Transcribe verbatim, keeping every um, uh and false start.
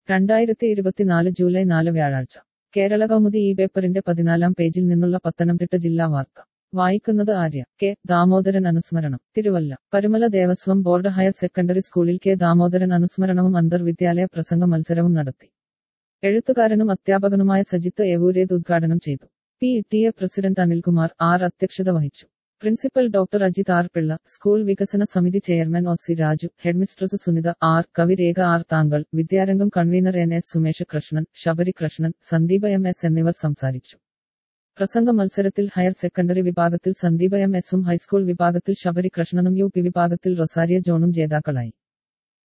രണ്ടായിരത്തി ഇരുപത്തിനാല് ജൂലൈ നാല് വ്യാഴാഴ്ച കേരള കൗമുദി ഈ പേപ്പറിന്റെ പതിനാലാം പേജിൽ നിന്നുള്ള പത്തനംതിട്ട ജില്ലാ വാർത്ത വായിക്കുന്നത് ആര്യ. കെ ദാമോദരൻ അനുസ്മരണം. Thiruvalla. Parumala Devaswom board higher secondary സ്കൂളിൽ കെ ദാമോദരൻ അനുസ്മരണവും അന്തർവിദ്യാലയ പ്രസംഗ മത്സരവും നടത്തി. എഴുത്തുകാരനും അധ്യാപകനുമായ സജിത്ത് ഏവൂരേത് ഉദ്ഘാടനം ചെയ്തു. P T A president Anilkumar R അധ്യക്ഷത വഹിച്ചു. Principal doctor Ajith R Pillai, school വികസന സമിതി chairman O C Raju, headmistress Sunitha R, കവി രേഖ ആർ താങ്കൾ, Vidyarangam convener N S Sumesh Krishnan, Sabari Krishnan, Sandeepa M S എന്നിവർ സംസാരിച്ചു. പ്രസംഗ മത്സരത്തിൽ ഹയർ സെക്കൻഡറി വിഭാഗത്തിൽ സന്ദീപ എം എസും ഹൈസ്കൂൾ വിഭാഗത്തിൽ ശബരി കൃഷ്ണനും യു പി വിഭാഗത്തിൽ റൊസാരിയ ജോണും ജേതാക്കളായി.